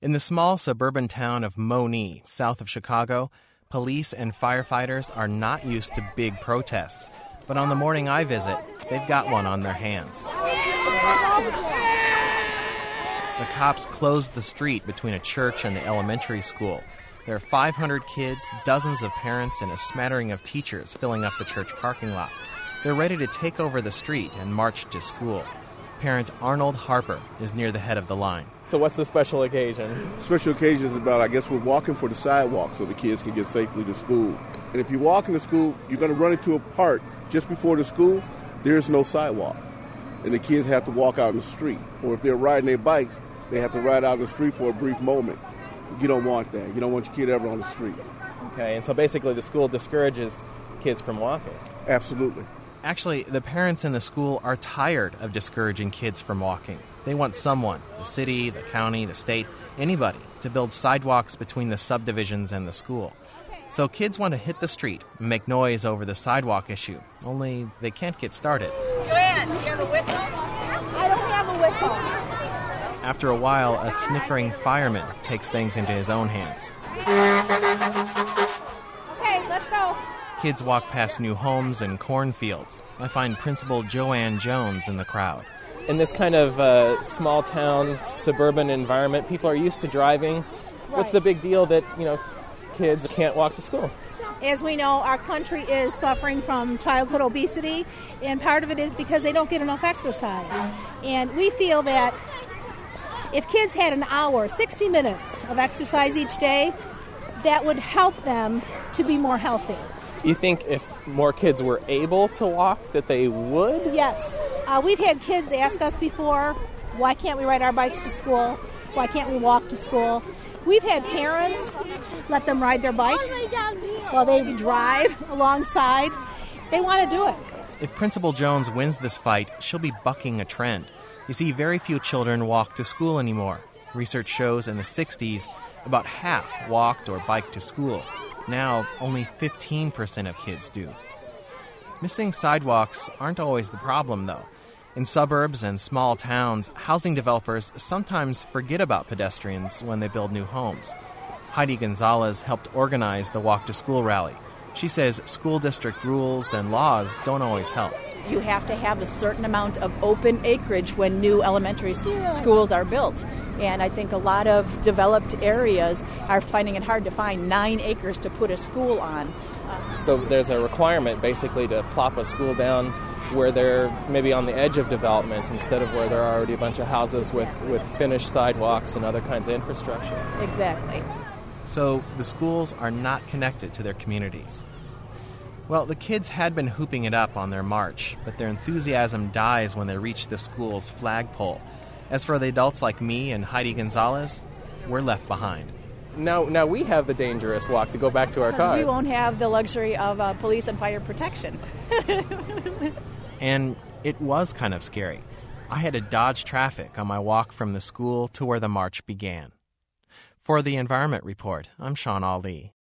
In the small suburban town of Monee, south of Chicago, police and firefighters are not used to big protests. But on the morning I visit, they've got one on their hands. The cops closed the street between a church and the elementary school. There are 500 kids, dozens of parents, and a smattering of teachers filling up the church parking lot. They're ready to take over the street and march to school. Parent Arnold Harper is near the head of the line. So what's the special occasion? Special occasion is about, I guess, we're walking for the sidewalk so the kids can get safely to school. And if you walk into school, you're going to run into a part just before the school. There's no sidewalk. And the kids have to walk out in the street. Or if they're riding their bikes, they have to ride out in the street for a brief moment. You don't want that. You don't want your kid ever on the street. Okay, and so basically the school discourages kids from walking. Absolutely. Actually, the parents in the school are tired of discouraging kids from walking. They want someone, the city, the county, the state, anybody, to build sidewalks between the subdivisions and the school. So kids want to hit the street and make noise over the sidewalk issue, only they can't get started. Joanne, do you have a whistle? I don't have a whistle. After a while, a snickering fireman takes things into his own hands. Okay, let's go. Kids walk past new homes and cornfields. I find Principal Joanne Jones in the crowd. In this kind of small-town, suburban environment, people are used to driving. Right. What's the big deal that, kids can't walk to school? As we know, our country is suffering from childhood obesity, and part of it is because they don't get enough exercise. And we feel that if kids had an hour, 60 minutes of exercise each day, that would help them to be more healthy. You think if more kids were able to walk that they would? Yes. We've had kids ask us before, why can't we ride our bikes to school? Why can't we walk to school? We've had parents let them ride their bike while they drive alongside. They want to do it. If Principal Jones wins this fight, she'll be bucking a trend. You see, very few children walk to school anymore. Research shows in the 60s, about half walked or biked to school. Now, only 15% of kids do. Missing sidewalks aren't always the problem, though. In suburbs and small towns, housing developers sometimes forget about pedestrians when they build new homes. Heidi Gonzalez helped organize the Walk to School rally. She says school district rules and laws don't always help. You have to have a certain amount of open acreage when new elementary schools are built. And I think a lot of developed areas are finding it hard to find 9 acres to put a school on. So there's a requirement basically to plop a school down where they're maybe on the edge of development instead of where there are already a bunch of houses with finished sidewalks and other kinds of infrastructure. Exactly. So the schools are not connected to their communities. Well, the kids had been hooping it up on their march, but their enthusiasm dies when they reach the school's flagpole. As for the adults like me and Heidi Gonzalez, we're left behind. Now we have the dangerous walk to go back to our car. We won't have the luxury of police and fire protection. And it was kind of scary. I had to dodge traffic on my walk from the school to where the march began. For the Environment Report, I'm Sean Ali.